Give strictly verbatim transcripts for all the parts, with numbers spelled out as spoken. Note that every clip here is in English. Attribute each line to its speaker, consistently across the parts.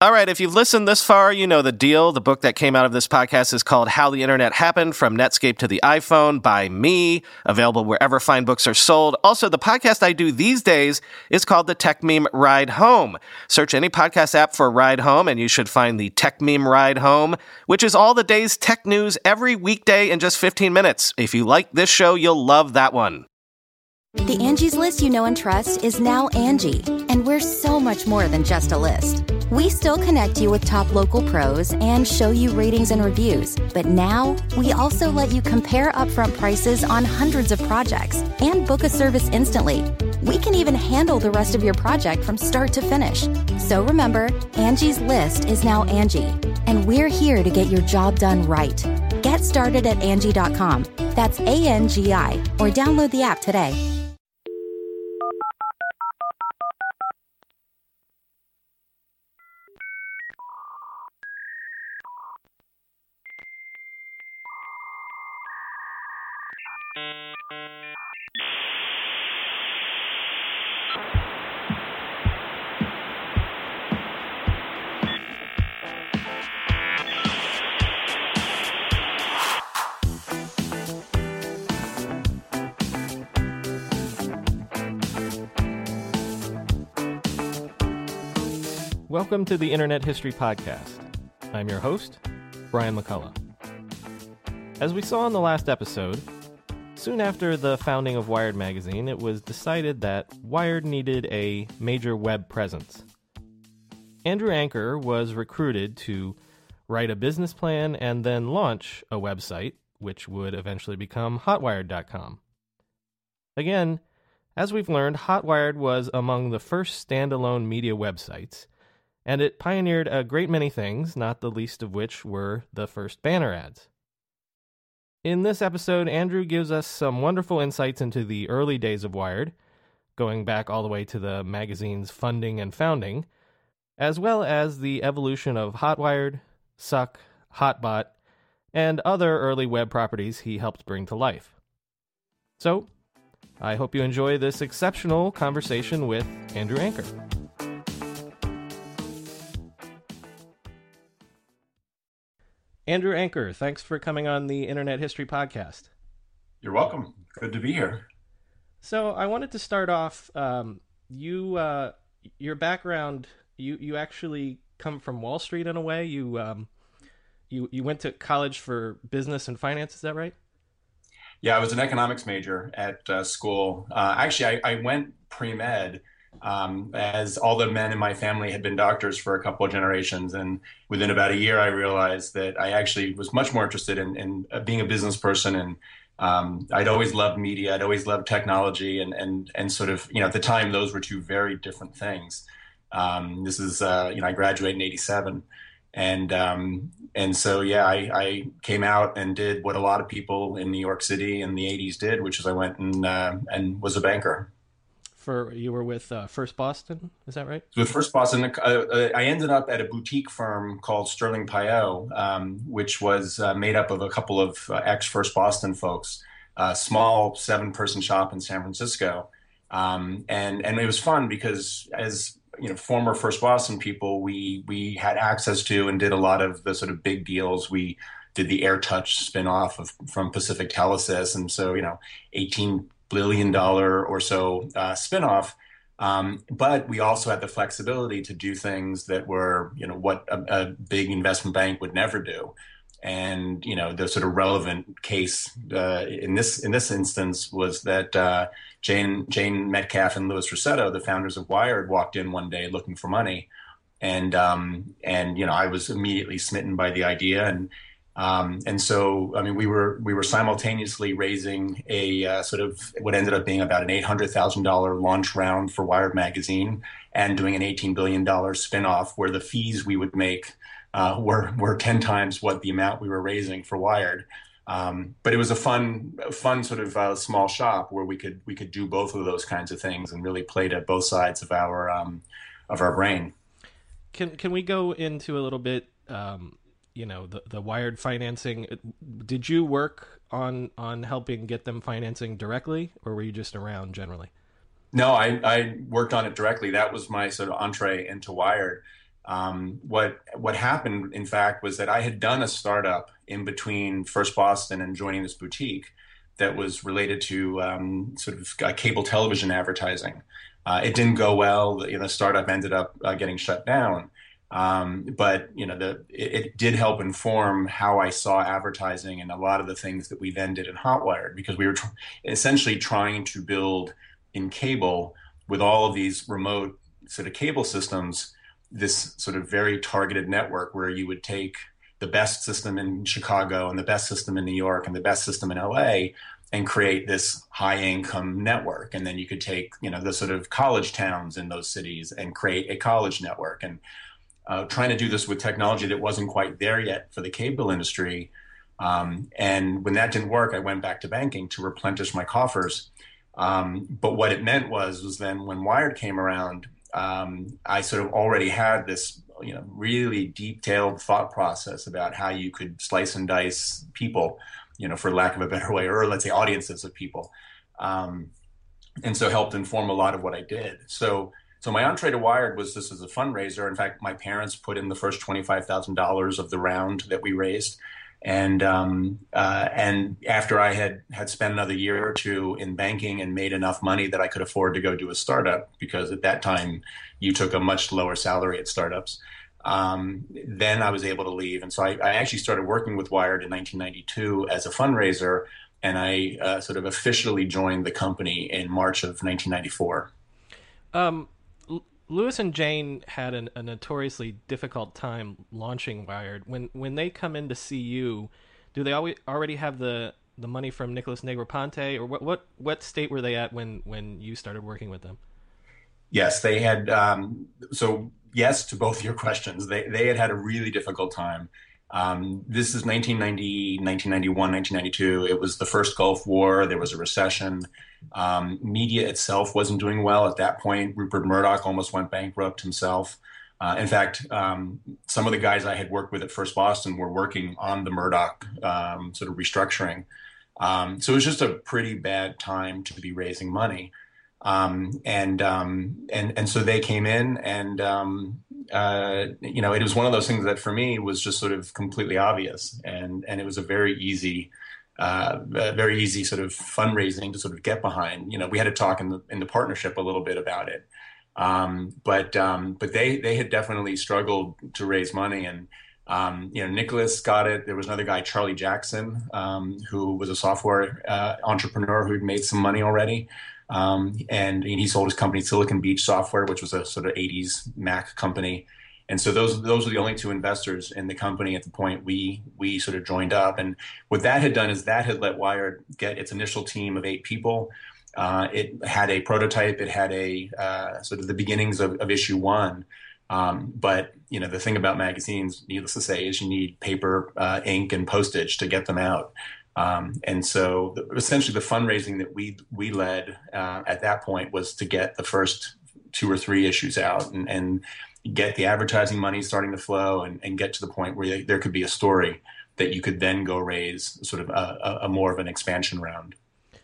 Speaker 1: All right, if you've listened this far, you know the deal. The book that came out of this podcast is called How the Internet Happened, From Netscape to the iPhone by me, available wherever fine books are sold. Also, the podcast I do these days is called the Tech Meme Ride Home. Search any podcast app for Ride Home, and you should find the Tech Meme Ride Home, which is all the day's tech news every weekday in just fifteen minutes. If you like this show, you'll love that one.
Speaker 2: The Angie's List you know and trust is now Angie, and we're so much more than just a list. We still connect you with top local pros and show you ratings and reviews, but now we also let you compare upfront prices on hundreds of projects and book a service instantly. We can even handle the rest of your project from start to finish. So remember, Angie's List is now Angie, and we're here to get your job done right. Get started at Angie dot com. That's A N G I, or download the app today.
Speaker 3: Welcome to the Internet History Podcast. I'm your host, Brian McCullough. As we saw in the last episode, soon after the founding of Wired magazine, it was decided that Wired needed a major web presence. Andrew Anker was recruited to write a business plan and then launch a website, which would eventually become hotwired dot com. Again, as we've learned, Hotwired was among the first standalone media websites, and it pioneered a great many things, not the least of which were the first banner ads. In this episode, Andrew gives us some wonderful insights into the early days of Wired, going back all the way to the magazine's funding and founding, as well as the evolution of Hotwired, Suck, Hotbot, and other early web properties he helped bring to life. So, I hope you enjoy this exceptional conversation with Andrew Anker. Andrew Anker, thanks for coming on the Internet History Podcast.
Speaker 4: You're welcome. Good to be here.
Speaker 3: So I wanted to start off, um, you, uh, your background, you, you actually come from Wall Street in a way. You, um, you, you went to college for business and finance, is that right?
Speaker 4: Yeah, I was an economics major at uh, school. Uh, actually, I, I went pre-med um, as all the men in my family had been doctors for a couple of generations. And within about a year, I realized that I actually was much more interested in, in uh, being a business person. And um, I'd always loved media. I'd always loved technology. And, and, and sort of, you know, at the time, those were two very different things. Um, this is, uh, you know, I graduated in eighty-seven. And um, and so, yeah, I, I came out and did what a lot of people in New York City in the eighties did, which is I went and uh, and was a banker.
Speaker 3: For you were with uh, First Boston, is that right?
Speaker 4: With First Boston, uh, I ended up at a boutique firm called Sterling Payot, um, which was uh, made up of a couple of uh, ex-First Boston folks, a small seven-person shop in San Francisco. Um, and, and it was fun because as you know, former First Boston people, we we had access to and did a lot of the sort of big deals. We did the AirTouch spinoff of from Pacific Telesys, and so you know, eighteen billion dollar or so uh, spinoff. Um, but we also had the flexibility to do things that were, you know, what a, a big investment bank would never do. And you know, the sort of relevant case uh, in this in this instance was that uh, Jane Jane Metcalf and Louis Rossetto, the founders of Wired, walked in one day looking for money, and um, and you know, I was immediately smitten by the idea, and um, and so I mean, we were we were simultaneously raising a uh, sort of what ended up being about an eight hundred thousand dollar launch round for Wired magazine, and doing an eighteen billion dollar spinoff where the fees we would make Uh, were were ten times what the amount we were raising for Wired, um, but it was a fun, fun sort of uh, small shop where we could we could do both of those kinds of things and really play to both sides of our um, of our brain.
Speaker 3: Can can we go into a little bit, um, you know, the the Wired financing? Did you work on on helping get them financing directly, or were you just around generally?
Speaker 4: No, I I worked on it directly. That was my sort of entree into Wired. Um, what what happened, in fact, was that I had done a startup in between First Boston and joining this boutique that was related to um, sort of uh, cable television advertising. Uh, it didn't go well. The, you know, the startup ended up uh, getting shut down. Um, but you know, the it, it did help inform how I saw advertising and a lot of the things that we then did in Hotwired, because we were tr- essentially trying to build in cable with all of these remote sort of cable systems, this sort of very targeted network where you would take the best system in Chicago and the best system in New York and the best system in L A and create this high income network. And then you could take, you know, the sort of college towns in those cities and create a college network. And uh, trying to do this with technology that wasn't quite there yet for the cable industry. Um, and when that didn't work, I went back to banking to replenish my coffers. Um, but what it meant was, was then when Wired came around, um, I sort of already had this, you know, really detailed thought process about how you could slice and dice people, you know, for lack of a better way, or let's say audiences of people. Um, and so helped inform a lot of what I did. So, so my entree to Wired was this as a fundraiser. In fact, my parents put in the first twenty-five thousand dollars of the round that we raised. And um, uh, and after I had, had spent another year or two in banking and made enough money that I could afford to go do a startup, because at that time you took a much lower salary at startups, um, then I was able to leave. And so I, I actually started working with Wired in nineteen ninety-two as a fundraiser, and I uh, sort of officially joined the company in March of nineteen ninety-four.
Speaker 3: Um, Louis and Jane had an, a notoriously difficult time launching Wired. When when they come in to see you, do they always already have the, the money from Nicholas Negroponte, or what, what what state were they at when, when you started working with them?
Speaker 4: Yes, they had. Um, so yes to both your questions. They they had had a really difficult time. Um, this is nineteen ninety, nineteen ninety-one, nineteen ninety-two. It was the first Gulf War. There was a recession. Um, media itself wasn't doing well at that point. Rupert Murdoch almost went bankrupt himself. Uh, in fact, um, some of the guys I had worked with at First Boston were working on the Murdoch um, sort of restructuring. Um, so it was just a pretty bad time to be raising money. Um, and, um, and, and so they came in and, um, uh, you know, it was one of those things that for me was just sort of completely obvious. And, and it was a very easy, uh, a very easy sort of fundraising to sort of get behind. You know, we had to talk in the, in the partnership a little bit about it. Um, but, um, but they, they had definitely struggled to raise money. And, um, you know, Nicholas got it. There was another guy, Charlie Jackson, um, who was a software, uh, entrepreneur who'd made some money already. Um, and he sold his company Silicon Beach Software, which was a sort of eighties Mac company. And so those those were the only two investors in the company at the point we we sort of joined up. And what that had done is that had let Wired get its initial team of eight people. Uh, it had a prototype. It had a uh, sort of the beginnings of, of issue one. Um, but you know, the thing about magazines, needless to say, is you need paper, uh, ink, and postage to get them out. Um, and so the, essentially the fundraising that we we led uh, at that point was to get the first two or three issues out and, and get the advertising money starting to flow and, and get to the point where they, there could be a story that you could then go raise sort of a, a, a more of an expansion round.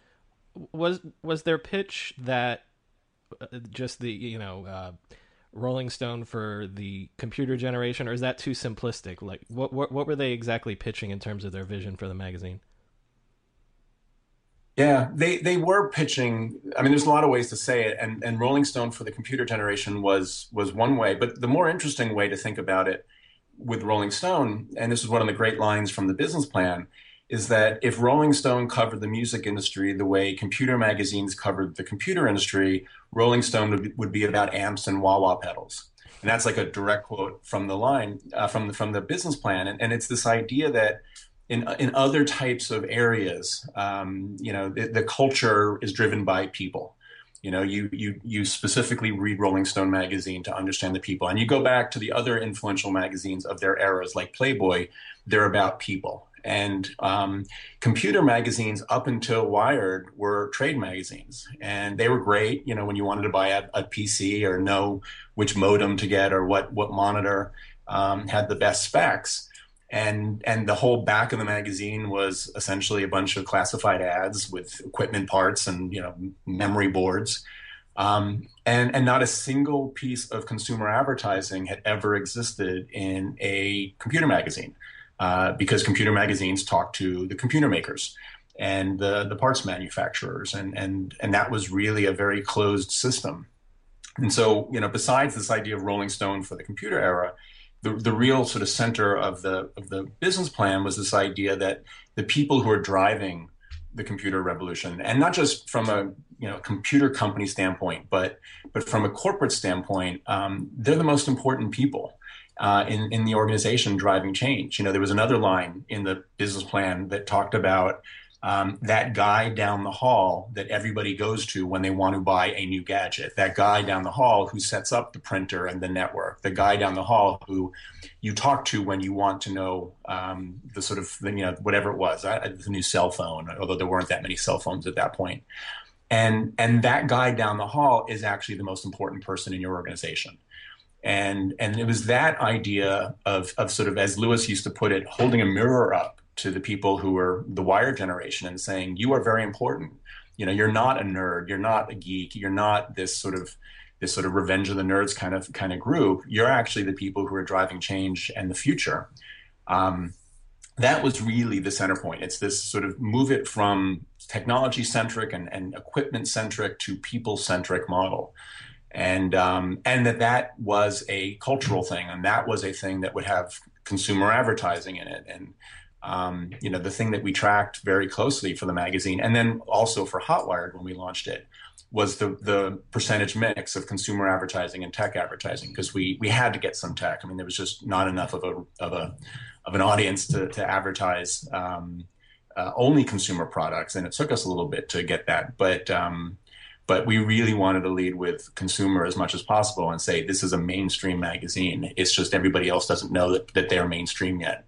Speaker 3: Was was their pitch that just the, you know, uh, Rolling Stone for the computer generation, or is that too simplistic? Like what, what, what were they exactly pitching in terms of their vision for the magazine?
Speaker 4: Yeah, they, they were pitching. I mean, there's a lot of ways to say it, and, and Rolling Stone for the computer generation was was one way. But the more interesting way to think about it with Rolling Stone, and this is one of the great lines from the business plan, is that if Rolling Stone covered the music industry the way computer magazines covered the computer industry, Rolling Stone would, would be about amps and wah-wah pedals. And that's like a direct quote from the line, uh, from the, from the business plan. And, and it's this idea that In in other types of areas, um, you know, the, the culture is driven by people. You know, you you you specifically read Rolling Stone magazine to understand the people, and you go back to the other influential magazines of their eras, like Playboy. They're about people. And um, computer magazines up until Wired were trade magazines, and they were great. You know, when you wanted to buy a, a P C or know which modem to get or what what monitor um, had the best specs. And and the whole back of the magazine was essentially a bunch of classified ads with equipment parts and, you know, memory boards. Um, And, and not a single piece of consumer advertising had ever existed in a computer magazine, uh, because computer magazines talk to the computer makers and the, the parts manufacturers. And, and, and that was really a very closed system. And so, you know, besides this idea of Rolling Stone for the computer era, the, the real sort of center of the, of the business plan was this idea that the people who are driving the computer revolution, and not just from a you know computer company standpoint, but but from a corporate standpoint, um, they're the most important people uh, in in the organization driving change. You know, there was another line in the business plan that talked about um, that guy down the hall that everybody goes to when they want to buy a new gadget. That guy down the hall who sets up the printer and the network. The guy down the hall who you talk to when you want to know um, the sort of, you know, whatever it was, uh, the new cell phone, although there weren't that many cell phones at that point. And, and that guy down the hall is actually the most important person in your organization. And, and it was that idea of, of sort of, as Lewis used to put it, holding a mirror up to the people who were the Wired generation and saying, you are very important. You know, you're not a nerd, you're not a geek, you're not this sort of this sort of Revenge of the Nerds kind of kind of group. You're actually the people who are driving change and the future. Um, that was really the center point. It's this sort of move it from technology centric and, and equipment centric to people centric model. And um, and that that was a cultural thing, and that was a thing that would have consumer advertising in it. And um, you know, the thing that we tracked very closely for the magazine, and then also for Hotwired when we launched it, was the the percentage mix of consumer advertising and tech advertising, because we we had to get some tech. I mean, there was just not enough of a of a of an audience to to advertise um, uh, only consumer products, and it took us a little bit to get that, but. Um, But we really wanted to lead with consumer as much as possible and say, this is a mainstream magazine. It's just everybody else doesn't know that, that they're mainstream yet.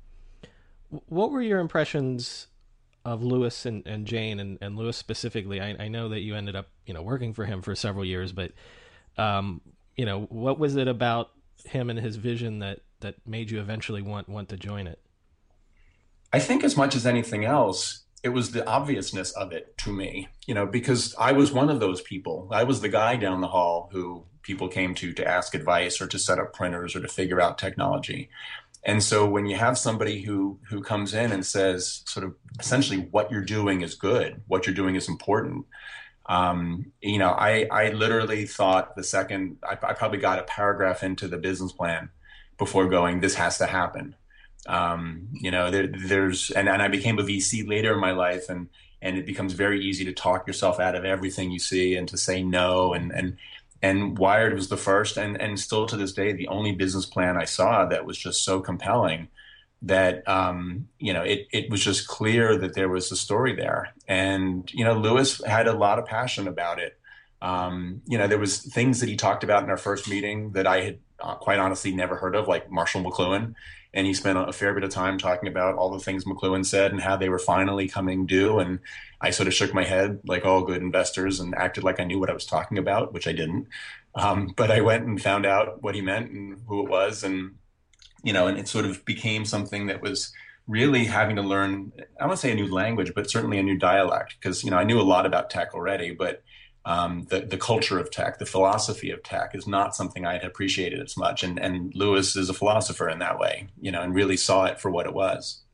Speaker 3: What were your impressions of Lewis and, and Jane, and, and Lewis specifically? I, I know that you ended up, you know, working for him for several years, but, um, you know, what was it about him and his vision that, that made you eventually want, want to join it?
Speaker 4: I think as much as anything else, it was the obviousness of it to me, you know, because I was one of those people. I was the guy down the hall who people came to to ask advice or to set up printers or to figure out technology. And so when you have somebody who who comes in and says sort of essentially what you're doing is good, what you're doing is important, um, you know, I, I literally thought the second, I, I probably got a paragraph into the business plan before going, this has to happen. Um, you know, there, there's, and, and I became a V C later in my life, and, and it becomes very easy to talk yourself out of everything you see and to say no. And, and, and Wired was the first, and, and still to this day, the only business plan I saw that was just so compelling that, um, you know, it, it was just clear that there was a story there. And, you know, Lewis had a lot of passion about it. Um, you know, there was things that he talked about in our first meeting that I had uh, quite honestly never heard of, like Marshall McLuhan. And he spent a fair bit of time talking about all the things McLuhan said and how they were finally coming due. And I sort of shook my head like all good investors and acted like I knew what I was talking about, which I didn't. Um, but I went and found out what he meant and who it was. And, you know, and it sort of became something that was really having to learn, I won't say a new language, but certainly a new dialect, because, you know, I knew a lot about tech already, but Um, the, the culture of tech, the philosophy of tech is not something I had appreciated as much. And, and Lewis is a philosopher in that way, you know, and really saw it for what it was.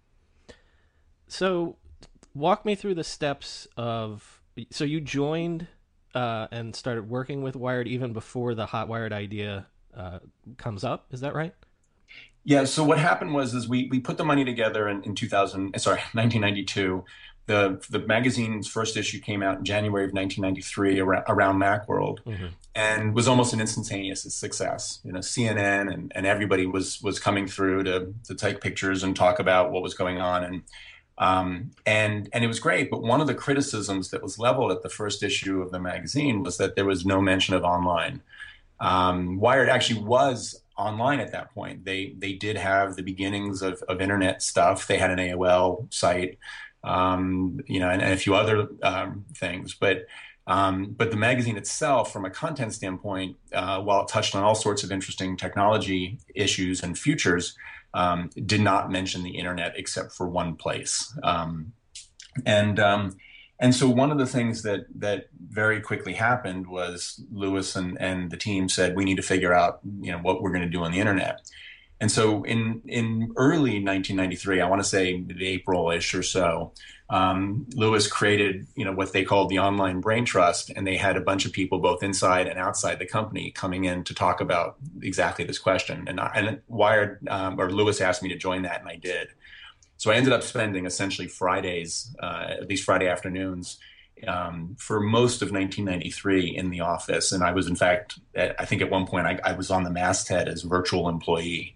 Speaker 3: So walk me through the steps of, so you joined uh, and started working with Wired even before the Hotwired idea uh, comes up. Is that right?
Speaker 4: Yeah. So what happened was, is we, we put the money together in, in two thousand, sorry, nineteen ninety-two. The the magazine's first issue came out in January of nineteen ninety-three around, around Macworld, mm-hmm. and was almost an instantaneous success. You know, C N N and, and everybody was was coming through to to take pictures and talk about what was going on, and um, and and it was great. But one of the criticisms that was leveled at the first issue of the magazine was that there was no mention of online. Um, Wired actually was online at that point. They they did have the beginnings of, of internet stuff. They had an A O L site. Um, you know, and, and a few other um, things, but um, but the magazine itself, from a content standpoint, uh, while it touched on all sorts of interesting technology issues and futures, um, did not mention the internet except for one place. Um, and um, And so one of the things that that very quickly happened was Louis and, and the team said, we need to figure out, you know, what we're going to do on the internet. And so in in early nineteen ninety-three, I want to say April-ish or so, um, Louis created, you know, what they called the Online Brain Trust, and they had a bunch of people both inside and outside the company coming in to talk about exactly this question. And, I, and Wired, um, or Louis asked me to join that, and I did. So I ended up spending essentially Fridays, uh, at least Friday afternoons, um, for most of nineteen ninety-three in the office. And I was, in fact, at, I think at one point I, I was on the masthead as virtual employee,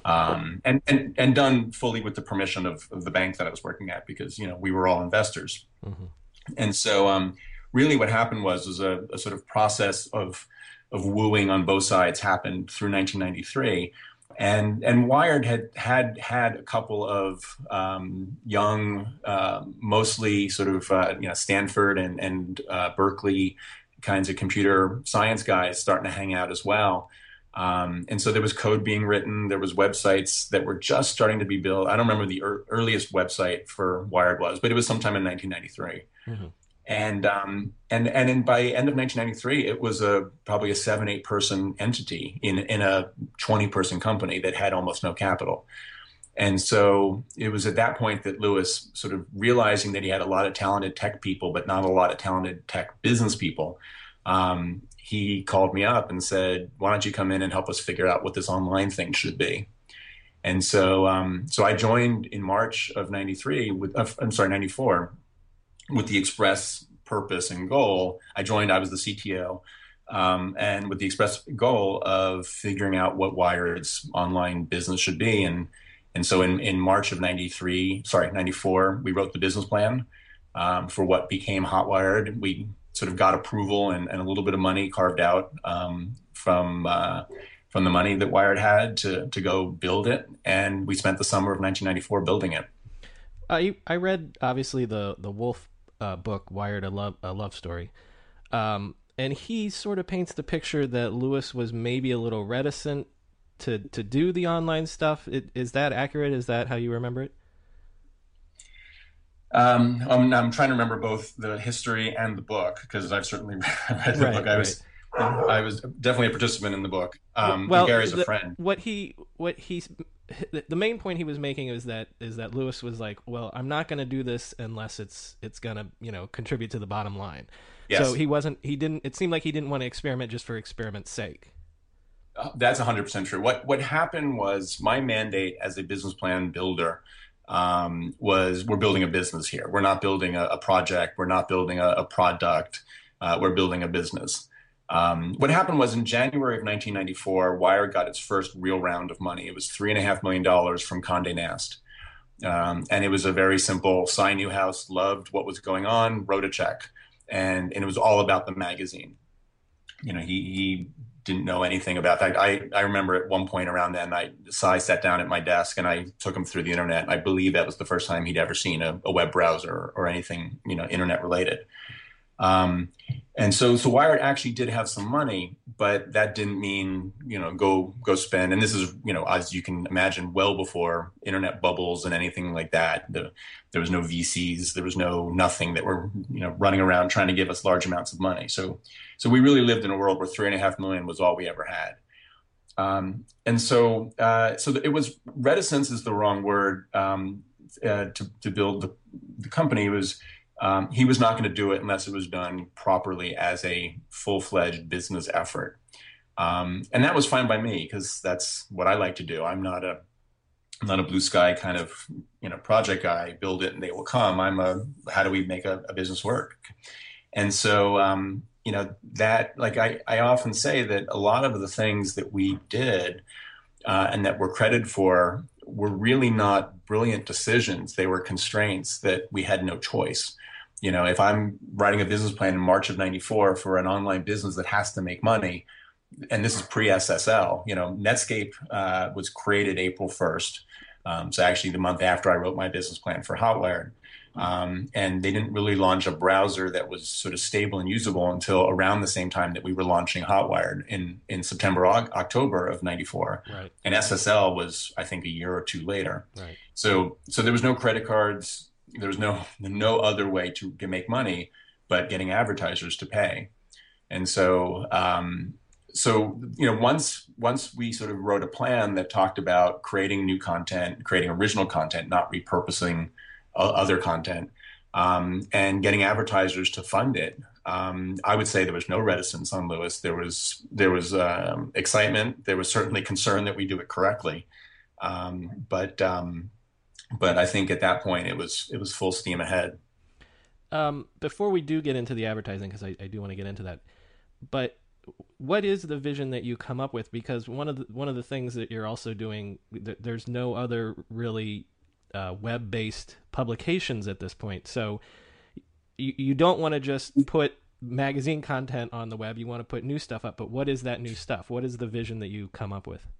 Speaker 4: um, and, and, and done fully with the permission of, of the bank that I was working at, because, you know, we were all investors. Mm-hmm. And so um, really what happened was, was a, a sort of process of, of wooing on both sides happened through nineteen ninety-three. And and Wired had had had a couple of um, young, uh, mostly sort of uh, you know Stanford and and uh, Berkeley kinds of computer science guys starting to hang out as well. Um, and so there was code being written. There was websites that were just starting to be built. I don't remember the er- earliest website for Wired was, but it was sometime in nineteen ninety-three. Mm-hmm. And um, and and in, by end of nineteen ninety-three, it was a probably a seven, eight person entity in in a twenty person company that had almost no capital. And so it was at that point that Louis, sort of realizing that he had a lot of talented tech people, but not a lot of talented tech business people, um, he called me up and said, "Why don't you come in and help us figure out what this online thing should be?" And so um, so I joined in March of ninety-three with uh, I'm sorry ninety-four. With the express purpose and goal. I joined, I was the C T O, um, and with the express goal of figuring out what Wired's online business should be. And and so in, in March of ninety-three, sorry, ninety-four, we wrote the business plan um, for what became Hotwired. We sort of got approval and, and a little bit of money carved out um, from uh, from the money that Wired had to to go build it. And we spent the summer of nineteen ninety-four building it.
Speaker 3: I I read, obviously, the, the Wolf Uh, book, Wired, a love a love story, um, and he sort of paints the picture that Louis was maybe a little reticent to to do the online stuff. It, is that accurate? Is that how you remember it?
Speaker 4: Um, I'm, I'm trying to remember both the history and the book, because I've certainly read the
Speaker 3: right,
Speaker 4: book. I
Speaker 3: right.
Speaker 4: was I was definitely a participant in the book. Um,
Speaker 3: well,
Speaker 4: Gary's
Speaker 3: the,
Speaker 4: a friend.
Speaker 3: What he what he the main point he was making is that is that Louis was like, well, I'm not going to do this unless it's it's going to, you know, contribute to the bottom line. Yes. So he wasn't he didn't it seemed like he didn't want to experiment just for experiment's sake.
Speaker 4: Uh, that's one hundred percent true. What what happened was, my mandate as a business plan builder um, was, we're building a business here. We're not building a, a project. We're not building a, a product. Uh, we're building a business. Um, what happened was, in January of nineteen ninety-four, Wired got its first real round of money. It was three and a half million dollars from Condé Nast. Um, and it was a very simple, Cy Newhouse loved what was going on, wrote a check. And, and it was all about the magazine. You know, he, he didn't know anything about that. I, I remember at one point around then, I, Cy sat down at my desk and I took him through the internet. I believe that was the first time he'd ever seen a, a web browser or anything, you know, internet related. Um, and so, so Wired actually did have some money, but that didn't mean, you know, go, go spend. And this is, you know, as you can imagine, well before internet bubbles and anything like that. The, there was no V Cs, there was no nothing that were, you know, running around trying to give us large amounts of money. So, so we really lived in a world where three and a half million was all we ever had. Um, and so, uh, so it was, reticence is the wrong word, um, uh, to, to build the, the company. It was, Um, he was not going to do it unless it was done properly as a full-fledged business effort. Um, and that was fine by me, because that's what I like to do. I'm not a, I'm not a blue sky kind of, you know, project guy, build it and they will come. I'm a, how do we make a, a business work? And so, um, you know, that, like I, I often say that a lot of the things that we did uh, and that we're credited for were really not brilliant decisions. They were constraints that we had no choice. You know, if I'm writing a business plan in March of ninety-four for an online business that has to make money, and this is pre-S S L, you know, Netscape uh, was created April first. Um, so actually the month after I wrote my business plan for Hotwired. Um, and they didn't really launch a browser that was sort of stable and usable until around the same time that we were launching Hotwired in, in September, October of ninety-four.
Speaker 3: Right.
Speaker 4: And S S L was, I think, a year or two later.
Speaker 3: Right.
Speaker 4: So, so there was no credit cards. there was no no other way to, to make money but getting advertisers to pay. And so, um, so you know, once once we sort of wrote a plan that talked about creating new content, creating original content, not repurposing uh, other content, um, and getting advertisers to fund it. Um, I would say there was no reticence on Lewis. There was there was um, excitement. There was certainly concern that we do it correctly. Um, but um, but I think at that point it was it was full steam ahead.
Speaker 3: Um, before we do get into the advertising, because I, I do want to get into that, but what is the vision that you come up with? Because one of the one of the things that you're also doing, th- there's no other really uh, web-based publications at this point. So you you don't want to just put magazine content on the web. You want to put new stuff up. But what is that new stuff? What is the vision that you come up with?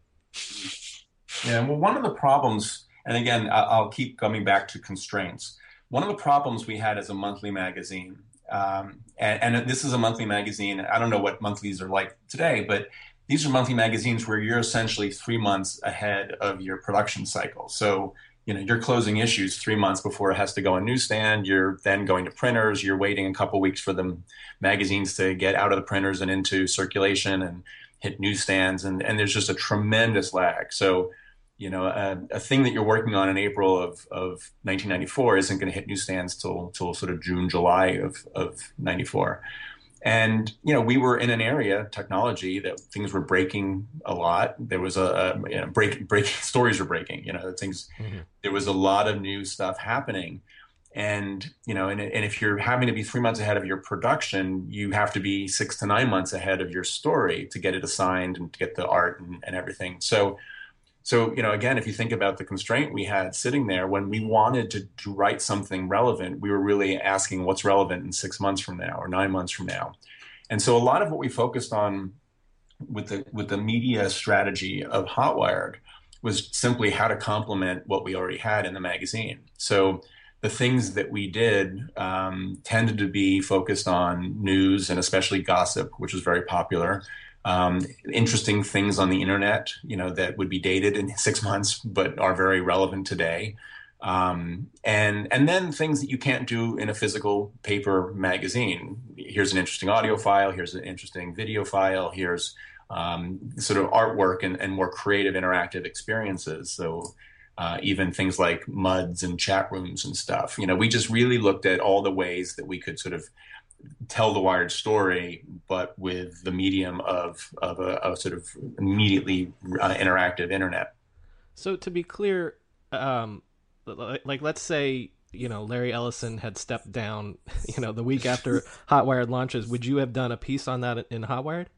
Speaker 4: Yeah, well, one of the problems, and again, I'll keep coming back to constraints. One of the problems we had as a monthly magazine, um, and, and this is a monthly magazine. I don't know what monthlies are like today, but these are monthly magazines where you're essentially three months ahead of your production cycle. So, you know, you're closing issues three months before it has to go on newsstand. You're then going to printers. You're waiting a couple weeks for the magazines to get out of the printers and into circulation and hit newsstands. And, and there's just a tremendous lag. So, you know, a, a thing that you're working on in April of, of nineteen ninety-four isn't going to hit newsstands till till sort of June, July of, of ninety-four. And, you know, we were in an area, technology, that things were breaking a lot. There was a, a you know, break, breaking stories were breaking, you know, things, mm-hmm. There was a lot of new stuff happening. And, you know, and, and if you're having to be three months ahead of your production, you have to be six to nine months ahead of your story to get it assigned and to get the art and, and everything. So, So, you know, again, if you think about the constraint we had sitting there, when we wanted to, to write something relevant, we were really asking what's relevant in six months from now or nine months from now. And so a lot of what we focused on with the with the media strategy of Hotwired was simply how to complement what we already had in the magazine. So the things that we did um, tended to be focused on news and especially gossip, which was very popular. Um, interesting things on the internet, you know, that would be dated in six months, but are very relevant today. Um, and, and then things that you can't do in a physical paper magazine. Here's an interesting audio file. Here's an interesting video file. Here's, um, sort of artwork and, and more creative interactive experiences. So, uh, even things like M U Ds and chat rooms and stuff, you know, we just really looked at all the ways that we could sort of tell the Wired story, but with the medium of of a, a sort of immediately uh, interactive internet.
Speaker 3: So to be clear, um, like, like let's say, you know, Larry Ellison had stepped down, you know, the week after Hotwired launches, would you have done a piece on that in Hotwired?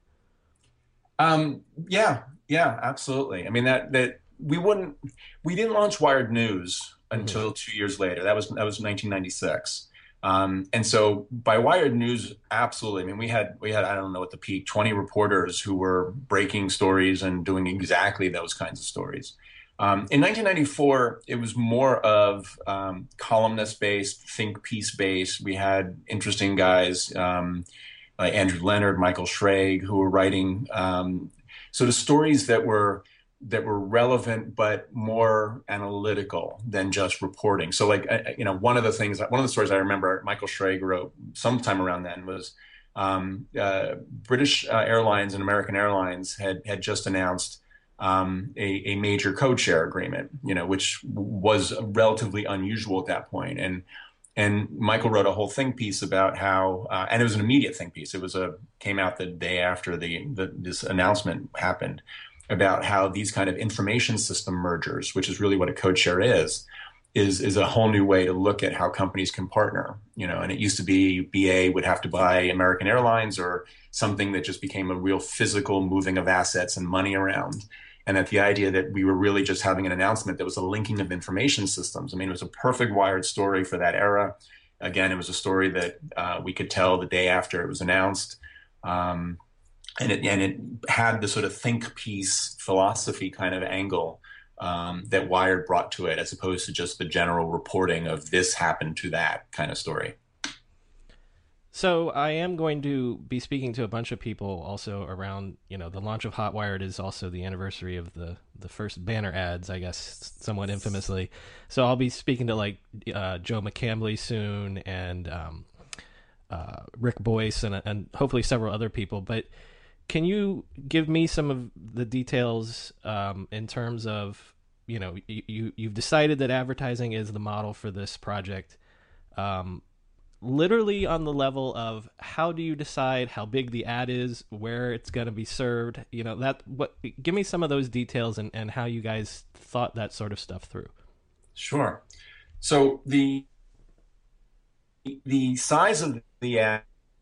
Speaker 4: Um, yeah, yeah, absolutely. I mean, that that we wouldn't, we didn't launch Wired News until mm-hmm. two years later. That was that was nineteen ninety-six. Um, and so by Wired News, absolutely. I mean, we had, we had, I don't know at the peak, twenty reporters who were breaking stories and doing exactly those kinds of stories. Um, in nineteen ninety-four, it was more of, um, columnist based, think piece based. We had interesting guys, um, like Andrew Leonard, Michael Schrage, who were writing, um, sort of stories that were, that were relevant, but more analytical than just reporting. So like, you know, one of the things, one of the stories I remember Michael Schrage wrote sometime around then was um, uh, British uh, Airlines and American Airlines had, had just announced um, a, a major code share agreement, you know, which was relatively unusual at that point. And, and Michael wrote a whole think piece about how, uh, and it was an immediate think piece. It was a, came out the day after the, the this announcement happened, about how these kind of information system mergers, which is really what a code share is, is is a whole new way to look at how companies can partner. You know, and it used to be B A would have to buy American Airlines or something that just became a real physical moving of assets and money around. And that the idea that we were really just having an announcement that was a linking of information systems. I mean, it was a perfect Wired story for that era. Again, it was a story that uh, we could tell the day after it was announced. Um, And it, and it had the sort of think piece philosophy kind of angle um, that Wired brought to it, as opposed to just the general reporting of this happened to that kind of story.
Speaker 3: So I am going to be speaking to a bunch of people also around, you know, the launch of Hotwired is also the anniversary of the, the first banner ads, I guess, somewhat infamously. So I'll be speaking to like uh, Joe McCambly soon and um, uh, Rick Boyce and, and hopefully several other people. But can you give me some of the details um, in terms of, you know, you, you've decided that advertising is the model for this project. Um, literally on the level of how do you decide how big the ad is, where it's going to be served, you know, that what give me some of those details and, and how you guys thought that sort of stuff through.
Speaker 4: Sure. So the the size of the ad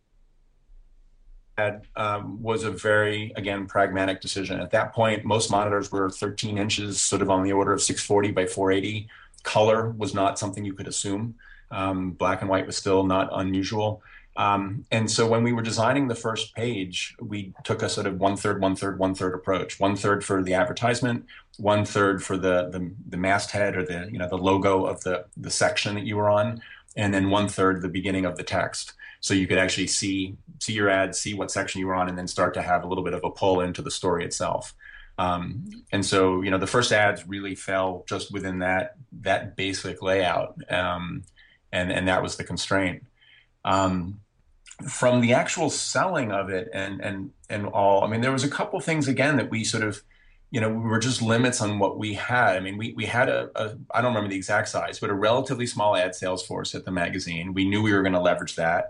Speaker 4: um, was a very, again, pragmatic decision. At that point, most monitors were thirteen inches, sort of on the order of six forty by four eighty. Color was not something you could assume. Um, black and white was still not unusual. Um, and so when we were designing the first page, we took a sort of one third, one third, one third approach. One third for the advertisement, one third for the, the the masthead or the you know the logo of the the section that you were on, and then one third the beginning of the text. So you could actually see see your ad, see what section you were on, and then start to have a little bit of a pull into the story itself. Um, and so you know the first ads really fell just within that that basic layout. Um, And, and that was the constraint. Um, from the actual selling of it and, and, and all, I mean, there was a couple things, again, that we sort of, you know, we were just limits on what we had. I mean, we, we had a, a, I don't remember the exact size, but a relatively small ad sales force at the magazine. We knew we were going to leverage that.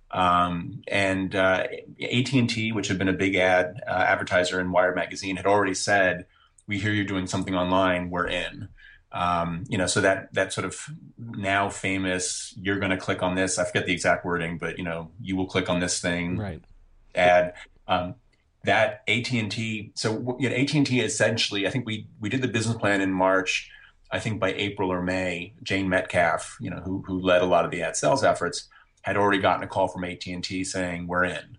Speaker 4: Um, and uh, A T and T, which had been a big ad uh, advertiser in Wired magazine, had already said, we hear you're doing something online, we're in. Um, you know, so that, that sort of now famous, you're going to click on this, I forget the exact wording, but, you know, you will click on this thing,
Speaker 3: right.
Speaker 4: ad, um, that A T and T. So, you know, A T and T essentially, I think we, we did the business plan in March. I think by April or May, Jane Metcalf, you know, who, who led a lot of the ad sales efforts, had already gotten a call from A T and T saying we're in.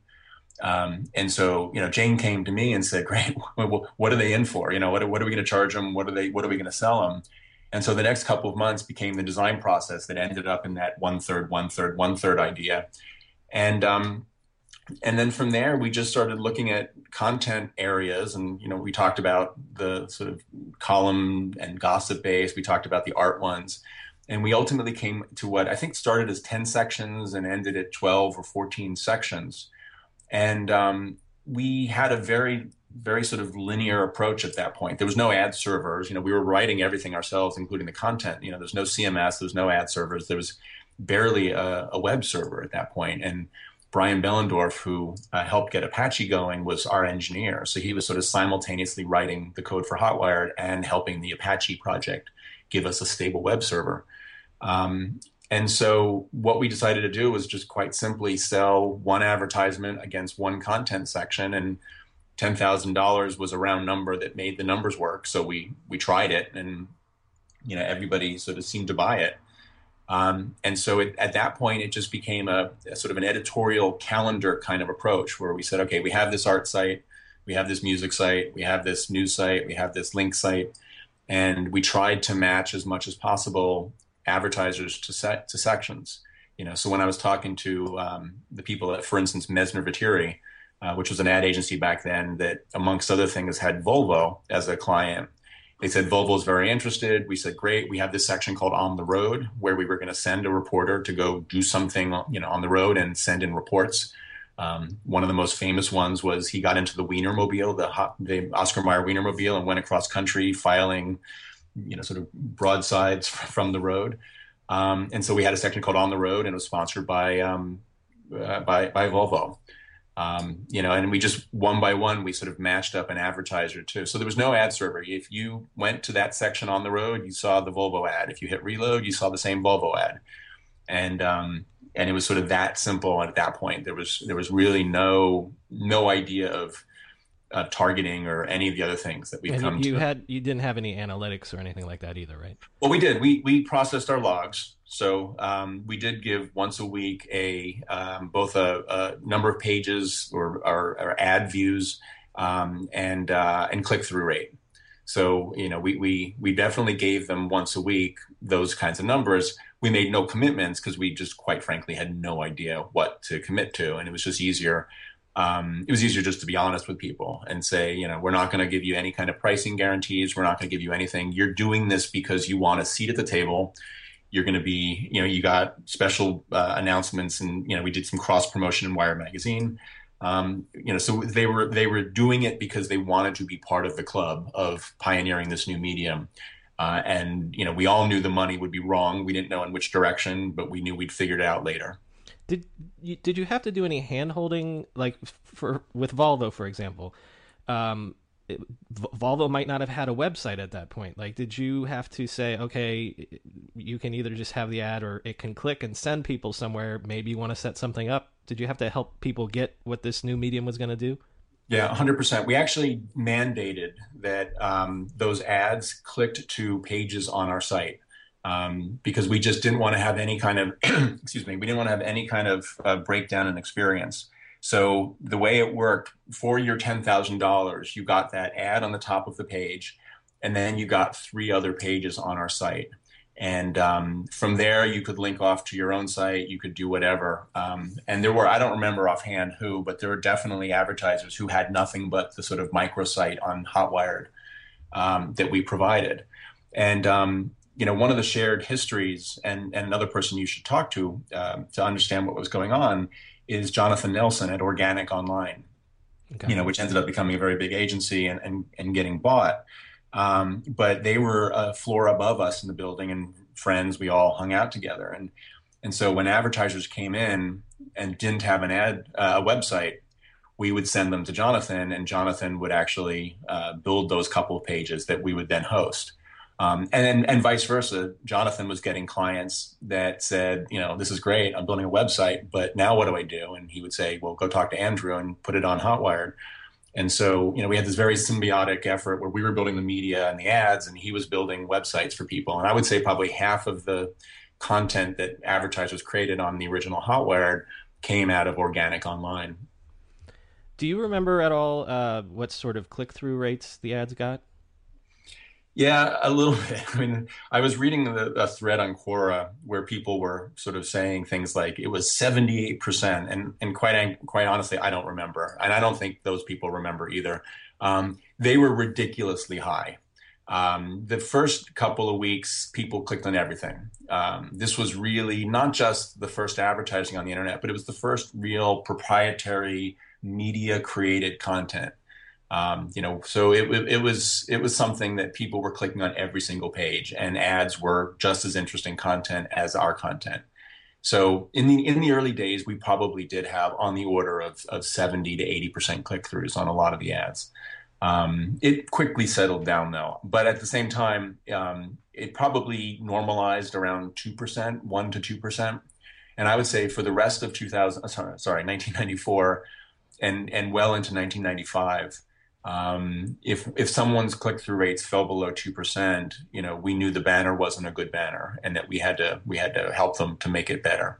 Speaker 4: Um, and so, you know, Jane came to me and said, great, what are they in for? You know, what, what are we going to charge them? What are they, what are we going to sell them? And so the next couple of months became the design process that ended up in that one third, one third, one third idea. And, um, and then from there, we just started looking at content areas. And, you know, we talked about the sort of column and gossip base. We talked about the art ones. And we ultimately came to what I think started as ten sections and ended at twelve or fourteen sections. And um, we had a very, very sort of linear approach at that point. There was no ad servers. You know, we were writing everything ourselves, including the content. You know, there's no C M S, there's no ad servers. There was barely a, a web server at that point. And Brian Bellendorf, who uh, helped get Apache going, was our engineer. So he was sort of simultaneously writing the code for Hotwired and helping the Apache project give us a stable web server. Um, And so what we decided to do was just quite simply sell one advertisement against one content section, and ten thousand dollars was a round number that made the numbers work. So we we tried it, and you know everybody sort of seemed to buy it. Um, and so it, at that point, it just became a, a sort of an editorial calendar kind of approach where we said, okay, we have this art site, we have this music site, we have this news site, we have this link site, and we tried to match as much as possible advertisers to set to sections. You know, so when I was talking to um, the people at, for instance, Mesner Viteri, uh, which was an ad agency back then that, amongst other things, had Volvo as a client, they said Volvo is very interested. We said, great. We have this section called On the Road, where we were going to send a reporter to go do something, you know, on the road and send in reports. Um, one of the most famous ones was he got into the Wienermobile, the, the Oscar Mayer Wienermobile, and went across country filing, you know, sort of broadsides from the road. Um, and so we had a section called On the Road, and it was sponsored by um, uh, by, by Volvo. Um, you know, and we just one by one, we sort of matched up an advertiser too. So there was no ad server. If you went to that section on the road, you saw the Volvo ad. If you hit reload, you saw the same Volvo ad. And um, and it was sort of that simple. And at that point, there was there was really no no idea of uh, targeting or any of the other things that we've
Speaker 3: and
Speaker 4: come
Speaker 3: you
Speaker 4: to.
Speaker 3: had you didn't have any analytics or anything like that either, right?
Speaker 4: Well, we did. We we processed our logs. So um, we did give once a week a um, both a, a number of pages or, or, or ad views um, and uh, and click through rate. So, you know, we we we definitely gave them once a week those kinds of numbers. We made no commitments because we just, quite frankly, had no idea what to commit to, and it was just easier. Um, it was easier just to be honest with people and say, you know, we're not going to give you any kind of pricing guarantees. We're not going to give you anything. You're doing this because you want a seat at the table. You're going to be, you know, you got special uh, announcements, and you know, we did some cross promotion in Wired magazine. Um, you know, so they were they were doing it because they wanted to be part of the club of pioneering this new medium. Uh, and you know, we all knew the money would be wrong. We didn't know in which direction, but we knew we'd figure it out later.
Speaker 3: Did you, did you have to do any hand holding, like for with Volvo, for example? Um, it, Volvo might not have had a website at that point. Like, did you have to say, okay, you can either just have the ad, or it can click and send people somewhere? Maybe you want to set something up. Did you have to help people get what this new medium was going to do?
Speaker 4: Yeah, one hundred percent. We actually mandated that um, those ads clicked to pages on our site um, because we just didn't want to have any kind of, excuse me, we didn't want to have any kind of uh, breakdown in experience. So the way it worked, for your ten thousand dollars, you got that ad on the top of the page, and then you got three other pages on our site. And um, from there, you could link off to your own site. You could do whatever. Um, and there were, I don't remember offhand who, but there were definitely advertisers who had nothing but the sort of microsite on Hotwired um, that we provided. And, um, you know, one of the shared histories, and, and another person you should talk to uh, to understand what was going on, is Jonathan Nelson at Organic Online, okay. you know, which ended up becoming a very big agency and, and, and getting bought. Um, but they were a floor above us in the building, and friends, we all hung out together. And, and so when advertisers came in and didn't have an ad, uh, a website, we would send them to Jonathan, and Jonathan would actually uh, build those couple of pages that we would then host. Um, and, and vice versa. Jonathan was getting clients that said, you know, this is great, I'm building a website, but now what do I do? And he would say, well, go talk to Andrew and put it on Hotwired. And so, you know, we had this very symbiotic effort where we were building the media and the ads, and he was building websites for people. And I would say probably half of the content that advertisers created on the original Hotwired came out of Organic Online.
Speaker 3: Do you remember at all uh, what sort of click-through rates the ads got?
Speaker 4: Yeah, a little bit. I mean, I was reading the, a thread on Quora where people were sort of saying things like it was seventy-eight percent. And, and quite, quite honestly, I don't remember. And I don't think those people remember either. Um, they were ridiculously high. Um, the first couple of weeks, people clicked on everything. Um, this was really not just the first advertising on the internet, but it was the first real proprietary media created content. Um, you know, so it, it was it was something that people were clicking on every single page, and ads were just as interesting content as our content. So in the in the early days, we probably did have on the order of, of seventy to eighty percent click-throughs on a lot of the ads. Um, it quickly settled down, though. But at the same time, um, it probably normalized around two percent, one to two percent. And I would say for the rest of two thousand, sorry, sorry nineteen ninety-four and, and well into nineteen ninety-five, Um, if if someone's click-through rates fell below two percent, you know, we knew the banner wasn't a good banner, and that we had to we had to help them to make it better.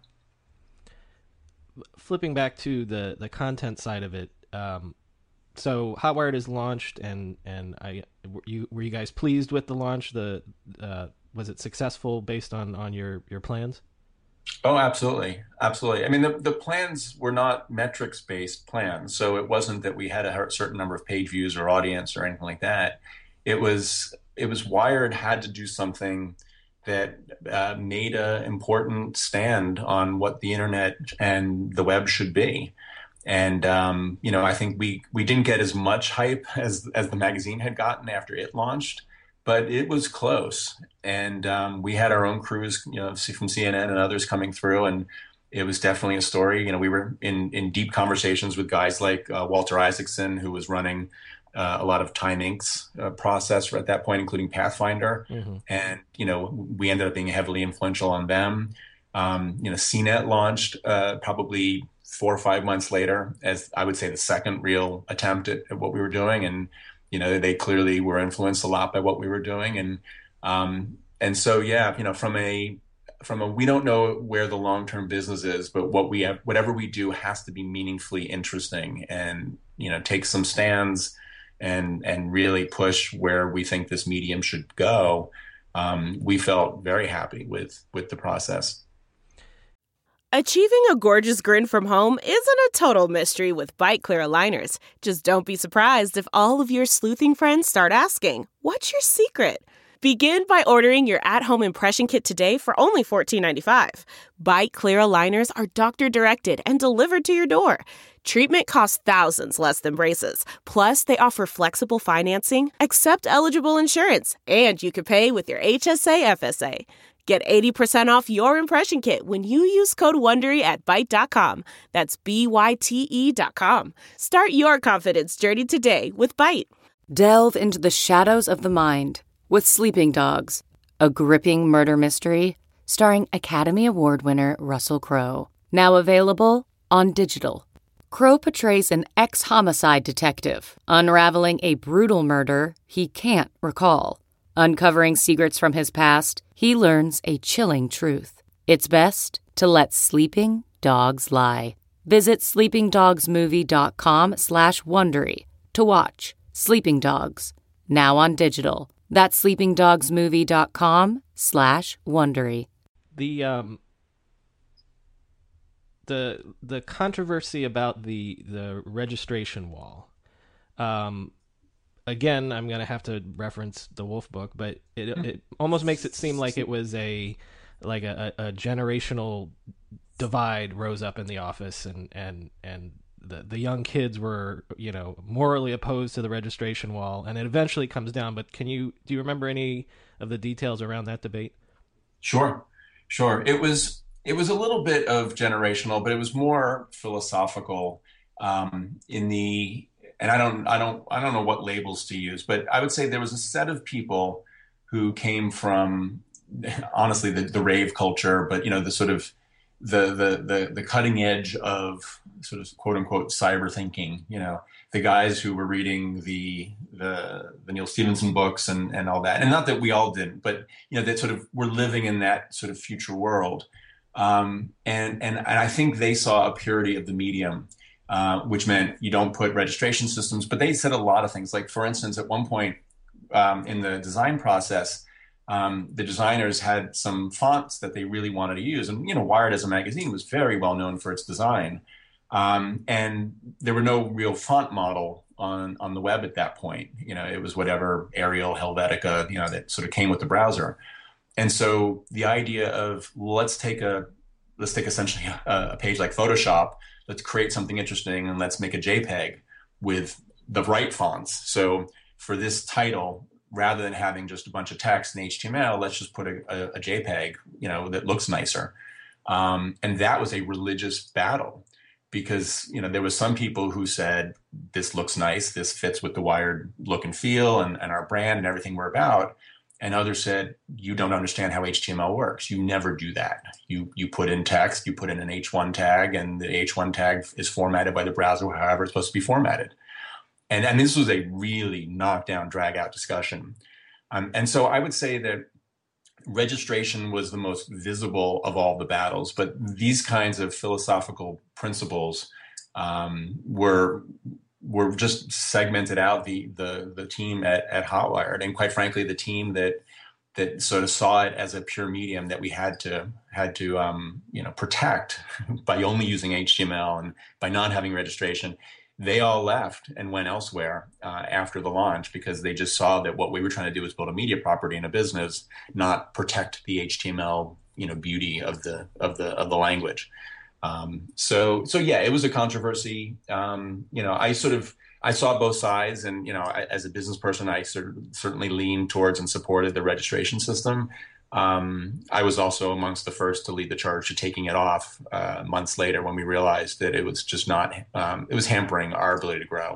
Speaker 3: Flipping back to the, the content side of it, um, so Hotwired is launched, and and I were you were you guys pleased with the launch? The uh, was it successful based on, on your, your plans?
Speaker 4: Oh, absolutely. Absolutely. I mean, the, the plans were not metrics-based plans. So it wasn't that we had a certain number of page views or audience or anything like that. It was, it was Wired had to do something that uh, made an important stand on what the internet and the web should be. And, um, you know, I think we, we didn't get as much hype as, as the magazine had gotten after it launched, but it was close. And um, we had our own crews, you know, from C N N and others coming through, and it was definitely a story. You know, we were in, in deep conversations with guys like uh, Walter Isaacson, who was running uh, a lot of Time Incorporated's uh, process at that point, including Pathfinder. Mm-hmm. And, you know, we ended up being heavily influential on them. Um, you know, C net launched uh, probably four or five months later as, I would say, the second real attempt at, at what we were doing. And, you know, they clearly were influenced a lot by what we were doing. And, um, and so, yeah, you know, from a, from a, we don't know where the long-term business is, but what we have, whatever we do has to be meaningfully interesting and, you know, take some stands and and really push where we think this medium should go, um, we felt very happy with with the process.
Speaker 5: Achieving a gorgeous grin from home isn't a total mystery with Byte Clear aligners. Just don't be surprised if all of your sleuthing friends start asking, "What's your secret?" Begin by ordering your at-home impression kit today for only fourteen ninety-five. Byte Clear aligners are doctor-directed and delivered to your door. Treatment costs thousands less than braces. Plus, they offer flexible financing, accept eligible insurance, and you can pay with your H S A F S A. Get eighty percent off your impression kit when you use code WONDERY at byte dot com. That's B Y T E dot com. Start your confidence journey today with Byte.
Speaker 6: Delve into the shadows of the mind with Sleeping Dogs, a gripping murder mystery starring Academy Award winner Russell Crowe. Now available on digital. Crowe portrays an ex-homicide detective unraveling a brutal murder he can't recall. Uncovering secrets from his past, he learns a chilling truth. It's best to let sleeping dogs lie. Visit sleepingdogsmovie.com slash Wondery to watch Sleeping Dogs, now on digital. That's sleepingdogsmovie.com slash Wondery.
Speaker 3: The um the the controversy about the the registration wall. Um again, I'm gonna have to reference the Wolf Book, but it it almost makes it seem like it was a like a, a generational divide rose up in the office, and and and the the young kids were, you know, morally opposed to the registration wall, and it eventually comes down. But can you do you remember any of the details around that debate?
Speaker 4: Sure, sure. It was it was a little bit of generational, but it was more philosophical um, in the. And I don't, I don't, I don't know what labels to use, but I would say there was a set of people who came from, honestly, the, the rave culture, but you know, the sort of the the the the cutting edge of sort of quote unquote cyber thinking. You know, the guys who were reading the the the Neil Stephenson books and and all that, and not that we all didn't, but you know, that sort of were living in that sort of future world, um, and and and I think they saw a purity of the medium. Uh, which meant you don't put registration systems, but they said a lot of things. Like, for instance, at one point um, in the design process, um, the designers had some fonts that they really wanted to use. And, you know, Wired as a magazine was very well known for its design. Um, and there were no real font model on, on the web at that point. You know, it was whatever Arial, Helvetica, you know, that sort of came with the browser. And so the idea of, well, let's take a, let's take essentially a, a page like Photoshop, let's create something interesting and let's make a JPEG with the right fonts. So for this title, rather than having just a bunch of text in H T M L, let's just put a, a, a JPEG, you know, that looks nicer. Um, and that was a religious battle because, you know, there was some people who said, this looks nice, this fits with the Wired look and feel and, and our brand and everything we're about. And others said, you don't understand how H T M L works. You never do that. You you put in text, you put in an H one tag, and the H one tag is formatted by the browser however it's supposed to be formatted. And, and this was a really knockdown, drag-out discussion. Um, and so I would say that registration was the most visible of all the battles, but these kinds of philosophical principles um, were were just segmented out the the the team at, at Hotwired, and quite frankly, the team that that sort of saw it as a pure medium that we had to had to um, you know protect by only using H T M L and by not having registration. They all left and went elsewhere uh, after the launch because they just saw that what we were trying to do was build a media property in a business, not protect the H T M L you know beauty of the of the of the language. Um, so, so yeah, it was a controversy. Um, you know, I sort of, I saw both sides and, you know, I, as a business person, I sort of certainly leaned towards and supported the registration system. Um, I was also amongst the first to lead the charge to taking it off, uh, months later when we realized that it was just not, um, it was hampering our ability to grow.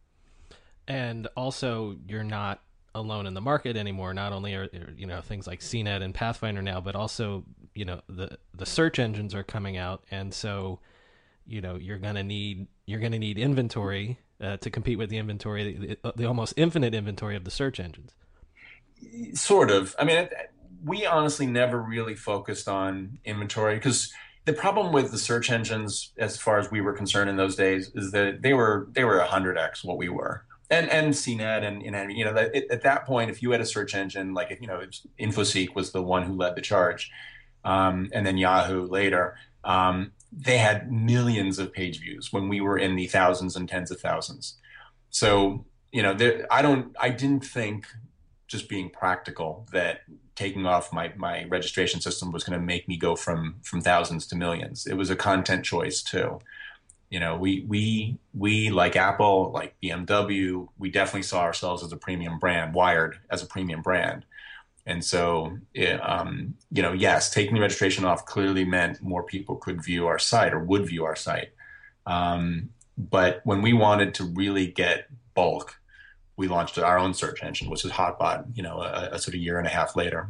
Speaker 3: And also you're not alone in the market anymore. Not only are, you know, things like C net and Pathfinder now, but also, you know, the the search engines are coming out, and so, you know, you're gonna need you're gonna need inventory uh, to compete with the inventory, the, the almost infinite inventory of the search engines.
Speaker 4: Sort of. I mean, we honestly never really focused on inventory because the problem with the search engines, as far as we were concerned in those days, is that they were they were one hundred x what we were. And and C net and, and you know that, at that point, if you had a search engine like you know InfoSeek was the one who led the charge, um, and then Yahoo later, um, they had millions of page views when we were in the thousands and tens of thousands. So you know there, I don't I didn't think, just being practical, that taking off my my registration system was going to make me go from from thousands to millions. It was a content choice too. You know, we we we like Apple, like B M W, we definitely saw ourselves as a premium brand, Wired as a premium brand. And so, it, um, you know, yes, taking the registration off clearly meant more people could view our site or would view our site. Um, but when we wanted to really get bulk, we launched our own search engine, which is Hotbot, you know, a, a sort of year and a half later.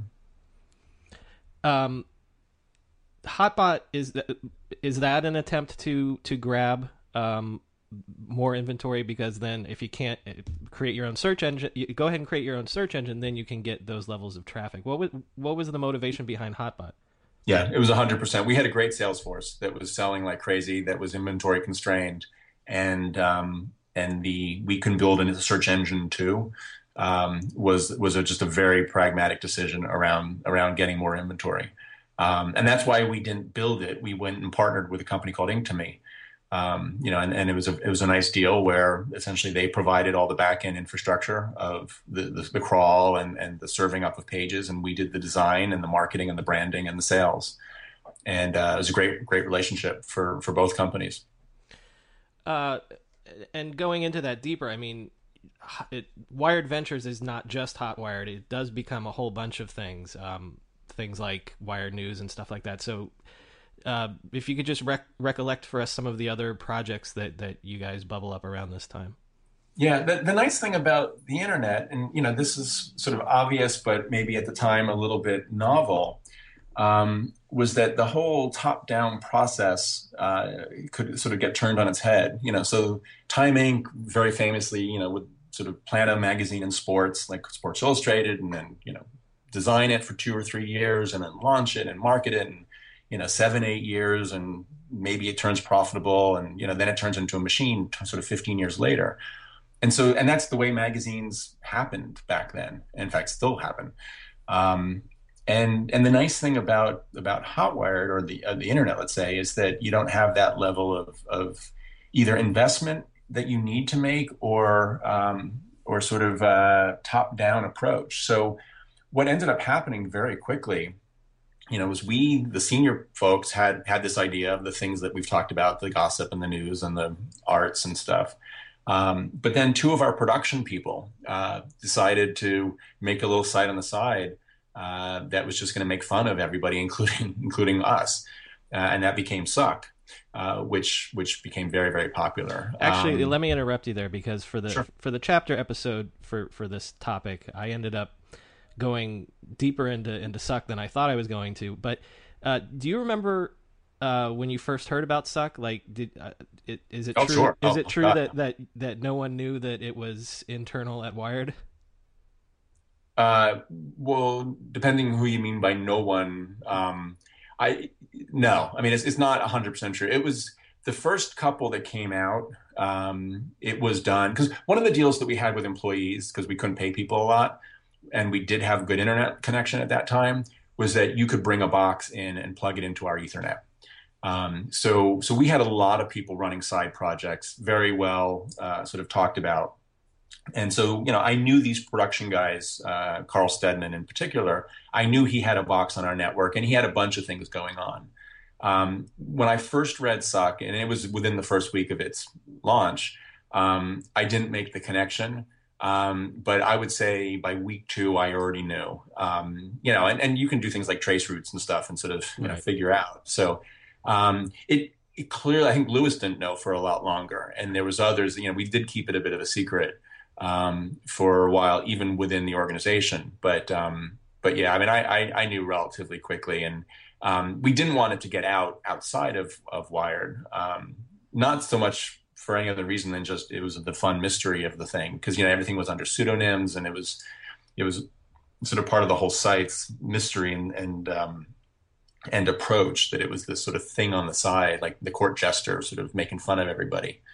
Speaker 3: Um, Hotbot, is that, is that an attempt to to grab um, more inventory? Because then if you can't create your own search engine, you go ahead and create your own search engine, then you can get those levels of traffic. What was, what was the motivation behind Hotbot?
Speaker 4: Yeah, it was one hundred percent. We had a great sales force that was selling like crazy, that was inventory constrained, and um, and the we can build a search engine too. Um, was was a, just a very pragmatic decision around around getting more inventory. Um, and that's why we didn't build it. We went and partnered with a company called Inktomi, um, you know, and, and it was a it was a nice deal where essentially they provided all the back end infrastructure of the, the, the crawl and, and the serving up of pages, and we did the design and the marketing and the branding and the sales. And uh, it was a great great relationship for for both companies.
Speaker 3: Uh, and going into that deeper, I mean, it, Wired Ventures is not just Hotwired. It does become a whole bunch of things. Um, things like Wired News and stuff like that. So uh, if you could just rec- recollect for us some of the other projects that, that you guys bubble up around this time.
Speaker 4: Yeah, the, the nice thing about the internet, and you know, this is sort of obvious, but maybe at the time a little bit novel, um, was that the whole top-down process uh, could sort of get turned on its head. You know, so Time Incorporated very famously, you know, would sort of plan a magazine in sports, like Sports Illustrated, and then, you know, design it for two or three years and then launch it and market it in, you know, seven, eight years. And maybe it turns profitable and, you know, then it turns into a machine sort of fifteen years later. And so, and that's the way magazines happened back then. In fact, still happen. Um, and, and the nice thing about, about Hotwired or the, uh, the internet, let's say, is that you don't have that level of, of either investment that you need to make or, um, or sort of a top down approach. So, what ended up happening very quickly, you know, was we, the senior folks, had had this idea of the things that we've talked about, the gossip and the news and the arts and stuff. Um, but then two of our production people uh, decided to make a little site on the side uh, that was just going to make fun of everybody, including including us, uh, and that became Suck, uh, which which became very very popular.
Speaker 3: Actually,
Speaker 4: um,
Speaker 3: let me interrupt you there, because for the
Speaker 4: sure.
Speaker 3: for the chapter episode for for this topic, I ended up going deeper into into Suck than I thought I was going to. But uh, do you remember uh, when you first heard about Suck? Like, did uh, it, is it
Speaker 4: oh,
Speaker 3: true?
Speaker 4: Sure.
Speaker 3: Is
Speaker 4: oh,
Speaker 3: it true
Speaker 4: God.
Speaker 3: that, that that no one knew that it was internal at Wired?
Speaker 4: Uh, well, depending who you mean by no one, um, I no, I mean it's it's not a hundred percent true. It was the first couple that came out. Um, it was done because one of the deals that we had with employees, because we couldn't pay people a lot, and we did have good internet connection at that time, was that you could bring a box in and plug it into our Ethernet. Um, so, so we had a lot of people running side projects, very well uh, sort of talked about. And so, you know, I knew these production guys, uh, Carl Stedman in particular. I knew he had a box on our network, and he had a bunch of things going on. Um, when I first read Suck, and it was within the first week of its launch, um, I didn't make the connection. Um, but I would say by week two, I already knew, um, you know, and, and you can do things like trace routes and stuff and sort of, you know,
Speaker 3: Right.
Speaker 4: figure out. So, um, it, it clearly, I think Lewis didn't know for a lot longer. And there was others, you know, we did keep it a bit of a secret, um, for a while, even within the organization. But, um, but yeah, I mean, I, I, I knew relatively quickly, and, um, we didn't want it to get out outside of, of Wired. Um, not so much for any other reason than just it was the fun mystery of the thing, because, you know, everything was under pseudonyms, and it was it was sort of part of the whole site's mystery and and um, and approach, that it was this sort of thing on the side, like the court jester sort of making fun of everybody.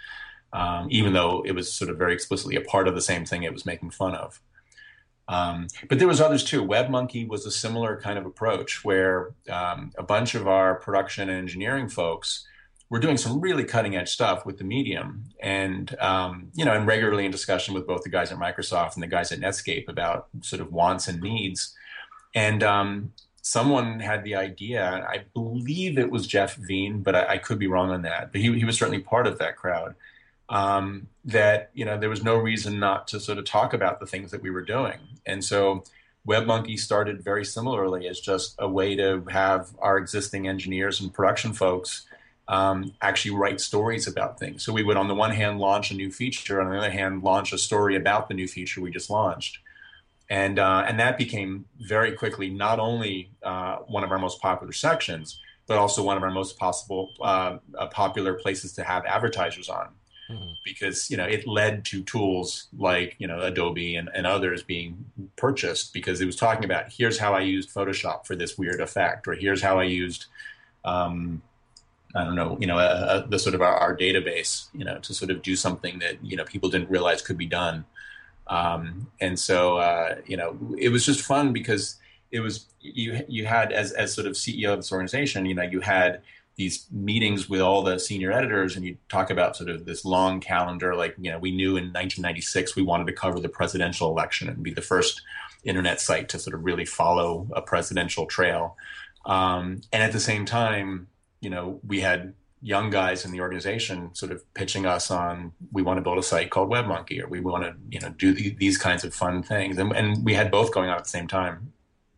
Speaker 4: um, even though it was sort of very explicitly a part of the same thing it was making fun of. Um, but there was others too. WebMonkey was a similar kind of approach where um, a bunch of our production and engineering folks were doing some really cutting edge stuff with the medium, and um, you know, and regularly in discussion with both the guys at Microsoft and the guys at Netscape about sort of wants and needs. And um, someone had the idea, I believe it was Jeff Veen, but I, I could be wrong on that. But he, he was certainly part of that crowd. Um, that, you know, there was no reason not to sort of talk about the things that we were doing. And so WebMonkey started very similarly as just a way to have our existing engineers and production folks um, actually write stories about things. So we would, on the one hand, launch a new feature, on the other hand, launch a story about the new feature we just launched. And, uh, and that became very quickly not only uh, one of our most popular sections, but also one of our most possible uh, uh, popular places to have advertisers on. Mm-hmm. Because, you know, it led to tools like, you know, Adobe and, and others being purchased because it was talking about, here's how I used Photoshop for this weird effect, or here's how I used, um, I don't know, you know, a, a, the sort of our, our database, you know, to sort of do something that, you know, people didn't realize could be done. Um, and so, uh, you know, it was just fun because it was, you, you had as, as sort of C E O of this organization, you know, you had these meetings with all the senior editors, and you talk about sort of this long calendar. Like, you know, we knew in nineteen ninety-six we wanted to cover the presidential election and be the first internet site to sort of really follow a presidential trail. Um, and at the same time, you know, we had young guys in the organization sort of pitching us on, we want to build a site called WebMonkey, or we want to, you know, do the, these kinds of fun things. And, and we had both going on at the same time.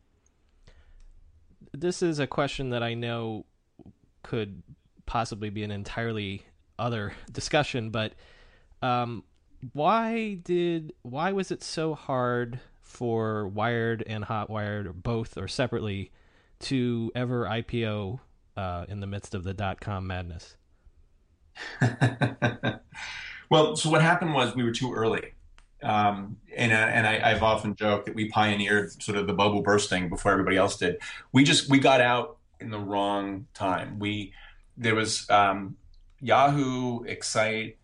Speaker 3: This is a question that I know could possibly be an entirely other discussion, but um, why did why was it so hard for Wired and Hotwired, or both or separately, to ever I P O uh, in the midst of the dot-com madness?
Speaker 4: Well, so what happened was we were too early. Um, and and I, I've often joked that we pioneered sort of the bubble bursting before everybody else did. We just, we got out in the wrong time. We, there was um, Yahoo, Excite,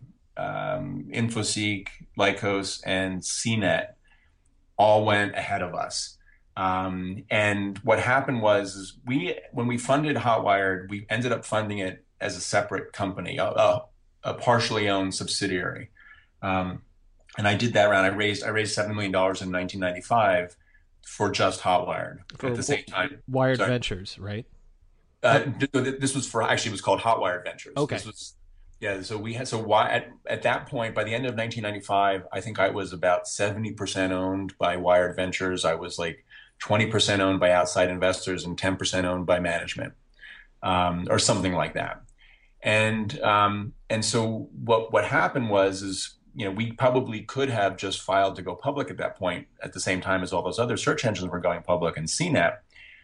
Speaker 4: um, InfoSeek, Lycos, and C net all went ahead of us. Um, and what happened was is we, when we funded Hotwired, we ended up funding it as a separate company, a, a, a partially owned subsidiary. Um, and I did that round. I raised I raised seven million dollars in nineteen ninety-five for just Hotwired
Speaker 3: for
Speaker 4: at the same time.
Speaker 3: Wired Sorry. Ventures, right?
Speaker 4: Uh, this was for, actually it was called Hotwired Ventures.
Speaker 3: Okay.
Speaker 4: This was, yeah. So we had, so why at, at that point, by the end of nineteen ninety-five, I think I was about seventy percent owned by Wired Ventures. I was like twenty percent owned by outside investors and ten percent owned by management, um, or something like that. And, um, and so what, what happened was, is, you know, we probably could have just filed to go public at that point at the same time as all those other search engines were going public and C net.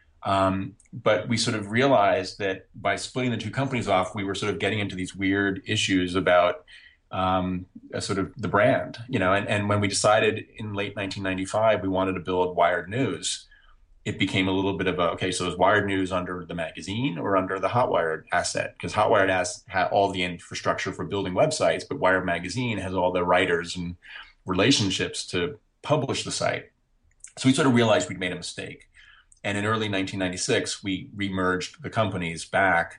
Speaker 4: Um, but we sort of realized that by splitting the two companies off, we were sort of getting into these weird issues about um, a sort of the brand, you know, and, and when we decided in late nineteen ninety-five, we wanted to build Wired News, it became a little bit of a, okay, so is Wired News under the magazine or under the Hotwired asset? Because Hotwired has had all the infrastructure for building websites, but Wired Magazine has all the writers and relationships to publish the site. So we sort of realized we'd made a mistake. And in early nineteen ninety-six, we remerged the companies back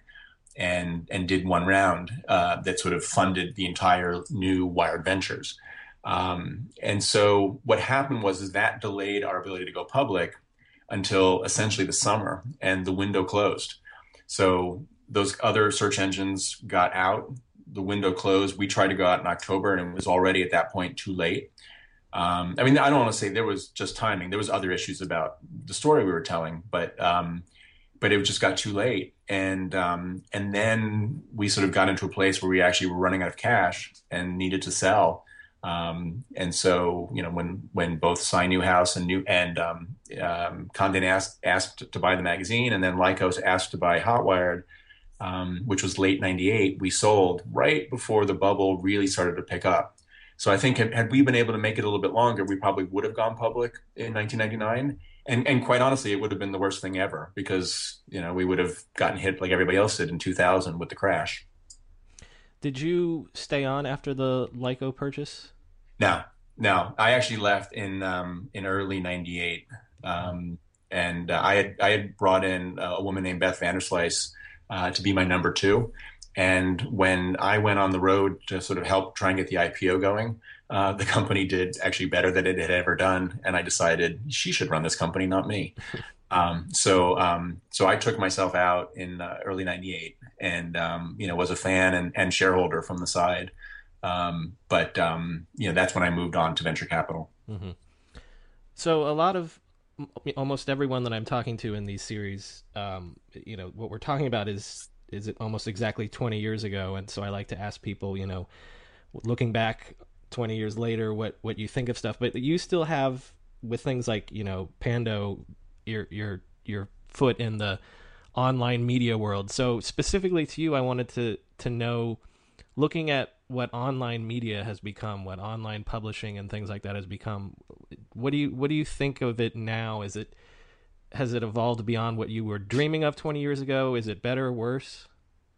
Speaker 4: and and did one round uh, that sort of funded the entire new Wired Ventures. Um, and so what happened was is that delayed our ability to go public until essentially the summer, and the window closed. So those other search engines got out, the window closed. We tried to go out in October, and it was already at that point too late. Um, I mean, I don't want to say there was just timing. There was other issues about the story we were telling, but um, but it just got too late. And um, and then we sort of got into a place where we actually were running out of cash and needed to sell. Um, and so, you know, when when both Cy Newhouse and New and um, um, Condé asked asked to buy the magazine, and then Lycos asked to buy Hotwired, um, which was late ninety-eight, we sold right before the bubble really started to pick up. So I think had, had we been able to make it a little bit longer, we probably would have gone public in nineteen ninety-nine. And and quite honestly, it would have been the worst thing ever, because, you know, we would have gotten hit like everybody else did in two thousand with the crash.
Speaker 3: Did you stay on after the Lyco purchase?
Speaker 4: No, no. I actually left in um, in early ninety-eight, um, and uh, I had I had brought in a woman named Beth Vanderslice uh, to be my number two. And when I went on the road to sort of help try and get the I P O going, uh, the company did actually better than it had ever done, and I decided she should run this company, not me. Um, so, um, so I took myself out in uh, early ninety-eight, and um, you know, was a fan and, and shareholder from the side. Um, but um, you know, that's when I moved on to venture capital.
Speaker 3: Mm-hmm. So, a lot of almost everyone that I'm talking to in these series, um, you know, what we're talking about is is it almost exactly twenty years ago, and so I like to ask people, you know, looking back twenty years later, what what you think of stuff. But you still have, with things like, you know, Pando, your your your foot in the online media world. So specifically to you, I wanted to to know, looking at what online media has become, what online publishing and things like that has become, what do you what do you think of it now? Is it has it evolved beyond what you were dreaming of twenty years ago? Is it better or worse?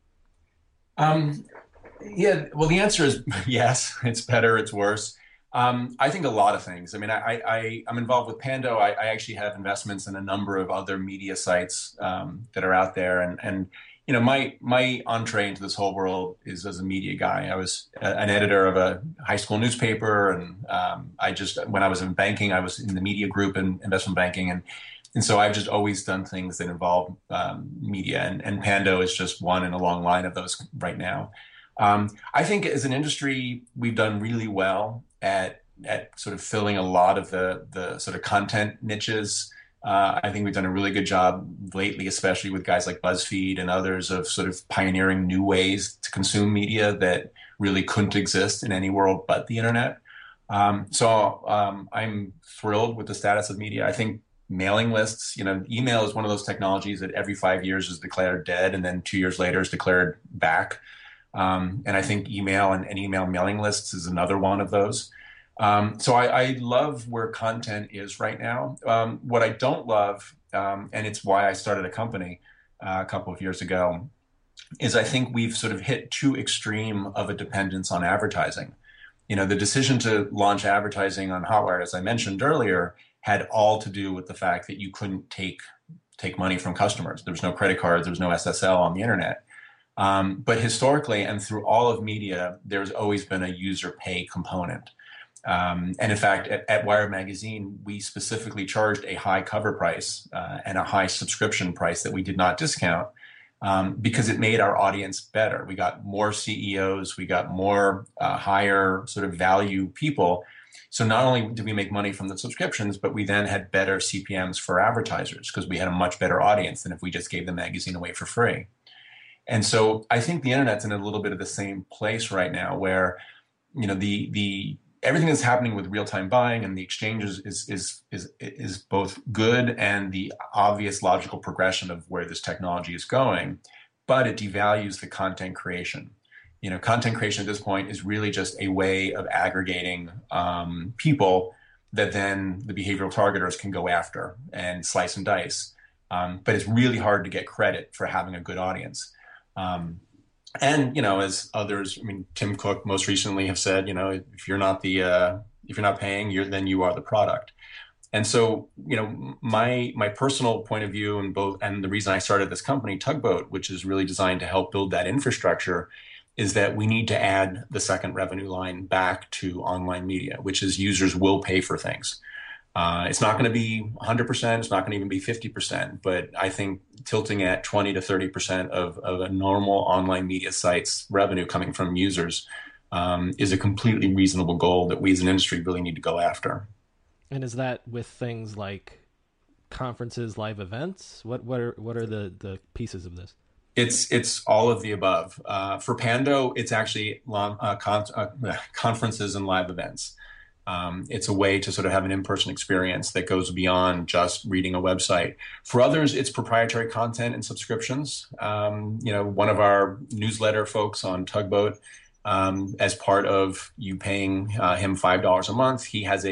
Speaker 4: Um, yeah, well, the answer is yes. It's better. It's worse. Um, I think a lot of things. I mean, I, I, I'm involved with Pando. I, I actually have investments in a number of other media sites um, that are out there. And, and you know, my my entree into this whole world is as a media guy. I was a, an editor of a high school newspaper, and um, I just, when I was in banking, I was in the media group in investment banking, and and so I've just always done things that involve um, media, and, and Pando is just one in a long line of those right now. Um, I think as an industry, we've done really well at at sort of filling a lot of the the sort of content niches. Uh, I think we've done a really good job lately, especially with guys like BuzzFeed and others, of sort of pioneering new ways to consume media that really couldn't exist in any world but the internet. Um, so um, I'm thrilled with the status of media. I think mailing lists, you know, email is one of those technologies that every five years is declared dead, and then two years later is declared back. Um, and I think email and, and email mailing lists is another one of those. Um, so I, I love where content is right now. Um, what I don't love, um, and it's why I started a company uh, a couple of years ago, is I think we've sort of hit too extreme of a dependence on advertising. You know, the decision to launch advertising on Hotwire, as I mentioned earlier, had all to do with the fact that you couldn't take take money from customers. There was no credit cards, there was no S S L on the internet. Um, but historically and through all of media, there's always been a user pay component. Um, and in fact, at, at Wired Magazine, we specifically charged a high cover price uh, and a high subscription price that we did not discount um, because it made our audience better. We got more C E Os, we got more uh, higher sort of value people. So not only did we make money from the subscriptions, but we then had better C P Ms for advertisers because we had a much better audience than if we just gave the magazine away for free. And so I think the internet's in a little bit of the same place right now, where, you know, the the everything that's happening with real-time buying and the exchanges is is is is both good and the obvious logical progression of where this technology is going, but it devalues the content creation. You know, content creation at this point is really just a way of aggregating um, people that then the behavioral targeters can go after and slice and dice. Um, but it's really hard to get credit for having a good audience. Um, and, you know, as others, I mean, Tim Cook most recently have said, you know, if you're not the, uh, if you're not paying, you're, then you are the product. And so, you know, my, my personal point of view and both, and the reason I started this company, Tugboat, which is really designed to help build that infrastructure, is that we need to add the second revenue line back to online media, which is users will pay for things. Uh, it's not going to be one hundred percent. It's not going to even be fifty percent. But I think tilting at twenty to thirty percent of, of a normal online media site's revenue coming from users um, is a completely reasonable goal that we as an industry really need to go after.
Speaker 3: And is that with things like conferences, live events? What what are what are the, the pieces of this?
Speaker 4: It's it's all of the above. Uh, for Pando, it's actually long, uh, con- uh, conferences and live events. Um, it's a way to sort of have an in-person experience that goes beyond just reading a website. For others, it's proprietary content and subscriptions. Um, you know, one of our newsletter folks on Tugboat, um, as part of you paying uh, him five dollars a month, he has a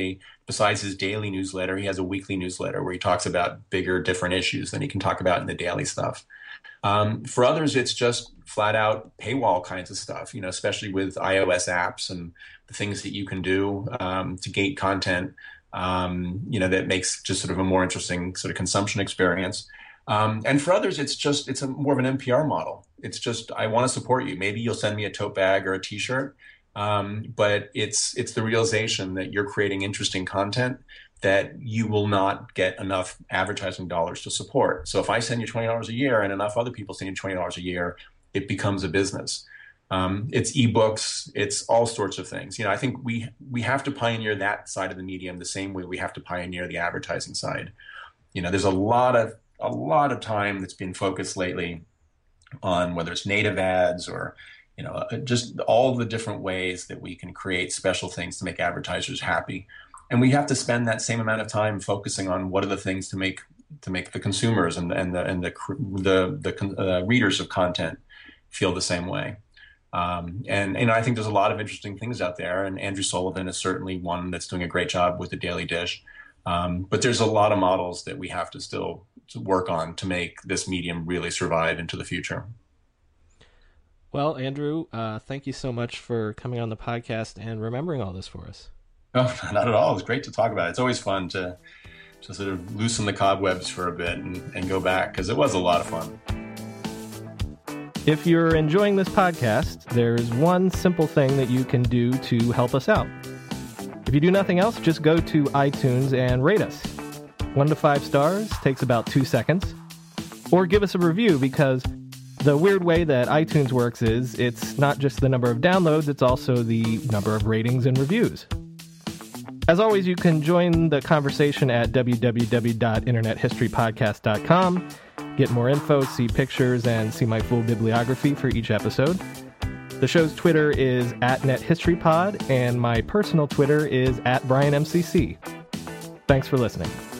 Speaker 4: besides his daily newsletter, he has a weekly newsletter where he talks about bigger, different issues than he can talk about in the daily stuff. Um, for others, it's just flat out paywall kinds of stuff, you know, especially with iOS apps and the things that you can do um, to gate content, um, you know, that makes just sort of a more interesting sort of consumption experience. Um, and for others, it's just, it's a more of an N P R model. It's just, I want to support you. Maybe you'll send me a tote bag or a t-shirt. Um, but it's, it's the realization that you're creating interesting content that you will not get enough advertising dollars to support. So if I send you twenty dollars a year and enough other people send you twenty dollars a year, it becomes a business. Um, it's ebooks, it's all sorts of things. You know, I think we, we have to pioneer that side of the medium the same way we have to pioneer the advertising side. You know, there's a lot of, a lot of time that's been focused lately on whether it's native ads or, you know, just all the different ways that we can create special things to make advertisers happy. And we have to spend that same amount of time focusing on what are the things to make to make the consumers and, and the and the the, the uh, readers of content feel the same way. Um, and and I think there's a lot of interesting things out there. And Andrew Sullivan is certainly one that's doing a great job with the Daily Dish. Um, but there's a lot of models that we have to still to work on to make this medium really survive into the future.
Speaker 3: Well, Andrew, uh, thank you so much for coming on the podcast and remembering all this for us.
Speaker 4: Oh, not at all. It was great to talk about it. It's always fun to, to sort of loosen the cobwebs for a bit and, and go back, because it was a lot of fun.
Speaker 3: If you're enjoying this podcast, there's one simple thing that you can do to help us out. If you do nothing else, just go to iTunes and rate us. One to five stars takes about two seconds. Or give us a review, because the weird way that iTunes works is it's not just the number of downloads, it's also the number of ratings and reviews. As always, you can join the conversation at w w w dot internet history podcast dot com. Get more info, see pictures, and see my full bibliography for each episode. The show's Twitter is at NetHistoryPod, and my personal Twitter is at Brian M C C. Thanks for listening.